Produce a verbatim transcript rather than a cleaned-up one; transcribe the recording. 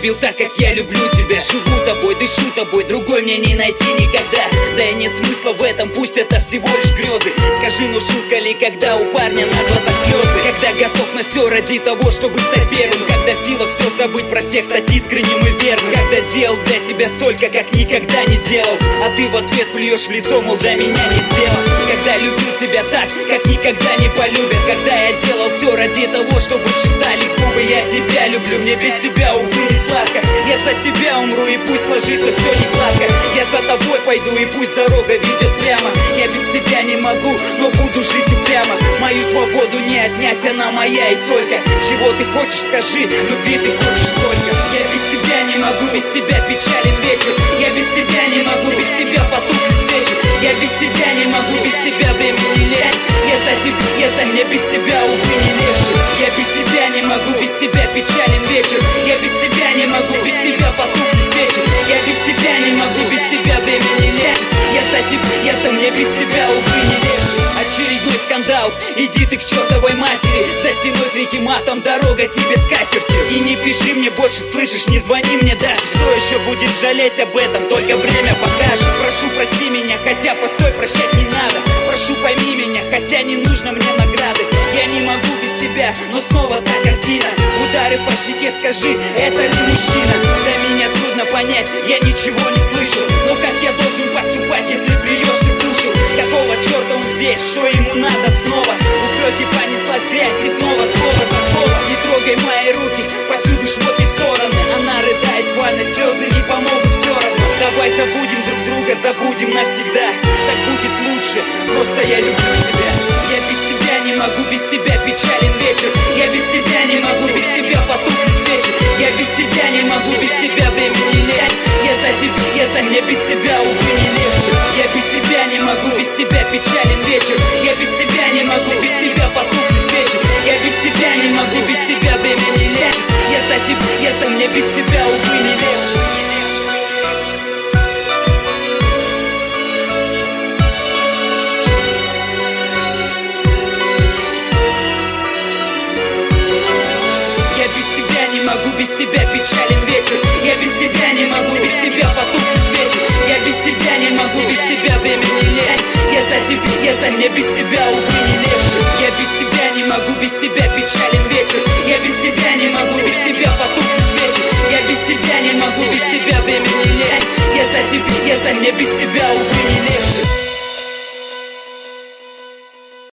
любил так, как я люблю тебя. Живу тобой, дышу тобой, другой мне не найти никогда. Да и нет смысла в этом, пусть это всего лишь грезы. Скажи, ну шутка ли, когда у парня на глазах слезы? Когда готов на все ради того, чтобы стать первым. Когда в силах все забыть, про всех стать искренним и верным. Когда делал для тебя столько, как никогда не делал, а ты в ответ плюешь в лицо, мол, для меня не дело. Когда любил тебя так, как никогда не полюбят. Когда я делал все ради того, чтобы шептали губы: я тебя люблю, мне без тебя, увы, не сладко. Я за тебя умру, и пусть сложится все не гладко. Я за тобой пойду, и пусть дорога ведет прямо. Я без тебя не могу, но буду жить упрямо. Мою свободу не отнять, она моя и только. Чего ты хочешь, скажи, любви ты хочешь столько. Я без тебя не могу, без тебя печален вечер. Я без тебя не могу, без тебя потухнет свечи. Я без тебя не могу, без тебя времени нет. Я за тебя, я за мне без тебя, увы, не легче. Я без тебя не могу, без тебя печален вечер. Я без тебя не могу, без тебя потухнет свечи. Я без тебя не могу, без тебя времени нет. Я за тебя, я за мне без тебя, увы, не легче. Очередной скандал, иди ты к чертовой матери. За стеной крики матом, дорога тебе с катертью. И не пиши мне больше, слышишь, не звони мне даже. Кто еще будет жалеть об этом, только время покажет. Прошу, прости меня, хотя постой, прощать не надо. Прошу, пойми меня, хотя не нужно мне награды. Я не могу без тебя, но снова та картина. Удары по щеке, скажи, это ли мужчина? До меня трудно понять, я ничего не слышу. Но как я должен поступать, если плюешь ты в душу? Какого черта он здесь, что ему надо снова? Упреки понеслась грязь, и снова слово за слово. Не трогай мои руки, повсюду шмотки в стороны. Она рыдает, больно, слезы не помогут все равно. Давай забудем друг друга, забудем навсегда. Так будет лучше, просто я люблю тебя. Я без тебя не могу, без тебя печален вечер. Я без тебя не могу, без тебя потухнет свечи. Я без тебя не могу, без тебя времени нет. Я за тебя, я за мне без тебя, увы, не легче. Я без тебя не могу, без тебя печален вечер. Я без тебя не могу, без тебя потухнет свечи. Я без тебя не могу, без тебя времени нет. Я за тебя, я за мне без тебя, увы, не легче. Не могу, без тебя печален вечер. Я без тебя не могу, без тебя потухнет свечи. Я без тебя не могу, без тебя времени нет. Я за тебя, я за мне без тебя, увы, не легче. Я без тебя не могу, без тебя печален вечер. Я без тебя не могу, без тебя потухнет свечи. Я без тебя не могу, без тебя времени нет. Я за тебя, я за мне без тебя, увы, не легче.